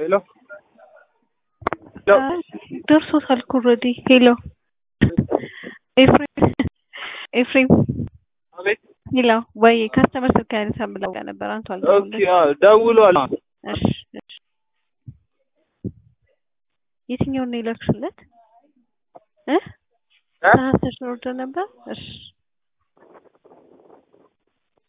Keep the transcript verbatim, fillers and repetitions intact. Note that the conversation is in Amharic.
hello hello ደርሶታል እኮ ኦልሬዲ ሄሎ ኤፍሬም ኤፍሬም አቤት ሄሎ ወይ ከስተመር ስልክ ያነሳም ብለው ነበር አንተ አልደውልም ኦኬ አዎ ደውሏል እሺ እሺ የትኛውን ነው የላክሽለት እ ታሰሽ ነው ነበር እሺ